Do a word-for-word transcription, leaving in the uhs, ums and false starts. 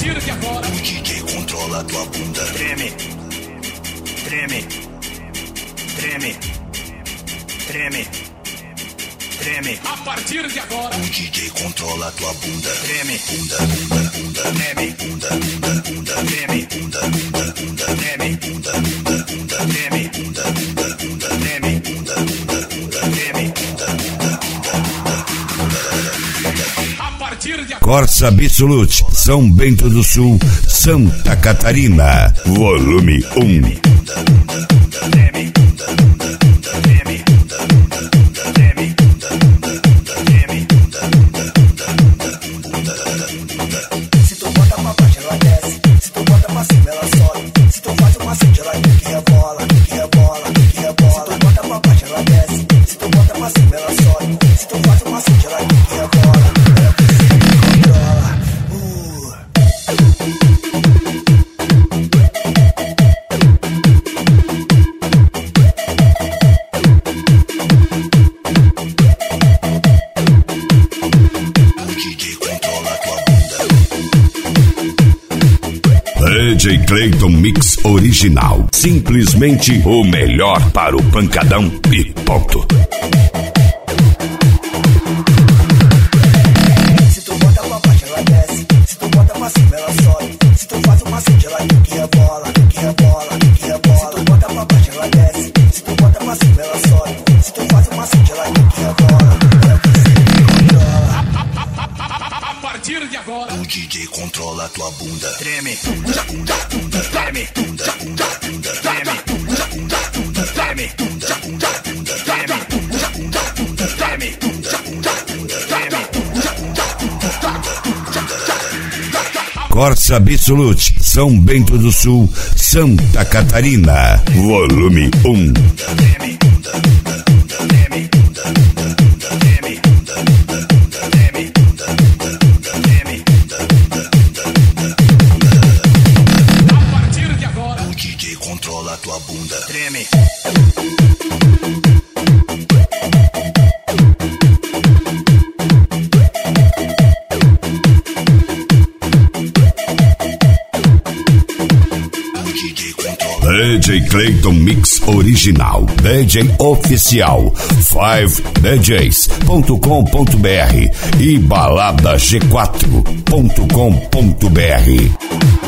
partir de agora, o D J controla a tua bunda. Treme, treme, treme, treme, treme. A partir de agora, o D J controla a tua bunda. Treme, bunda, bunda, bunda, treme, bunda, bunda, bunda, treme, bunda, bunda, bunda, treme, bunda, bunda, bunda, treme, bunda, bunda, bunda, treme, bunda, bunda, bunda, treme. a partir de agora, Corsa Absolute, São Bento do Sul, Santa Catarina. Volume um. Treme, treme, treme, treme, treme. Se tu bota pra baixo, ela desce. Se tu bota pra cima, ela sobe. Se tu faz uma cinta, ela que rebola, que rebola, que rebola. Se tu bota pra baixo, ela desce. Se tu bota pra cima, ela sobe. Se tu faz uma cinta, ela que rebola. Ela que se controla. Uh. D J Clayton Mix Original. Simplesmente o melhor para o pancadão e ponto. Se tu bota pra baixo, ela desce. Se tu bota pra cima, ela sobe. Se tu faz uma cinta, ela que rebola, que rebola, que rebola. Se tu bota pra baixo, ela desce. Se tu bota pra cima, ela sobe. Se tu faz uma cinta, ela que rebola. Ela que se controla. a partir de agora, o D J controla a tua bunda. Treme, Bunda, bunda, bunda, treme, bunda, bunda, bunda, treme, bunda, bunda, bunda, treme, bunda, bunda, bunda, treme, bunda, bunda, bunda, treme, bunda, bunda, bunda, treme. Corsa Absolute, São Bento do Sul, Santa Catarina. Volume um. Treme, treme, treme, treme, treme. a partir de agora, o D J controla a tua bunda. Treme. D J Clayton Mix Original, D J Oficial, cinco d js ponto com ponto b r e balada g quatro ponto com ponto b r.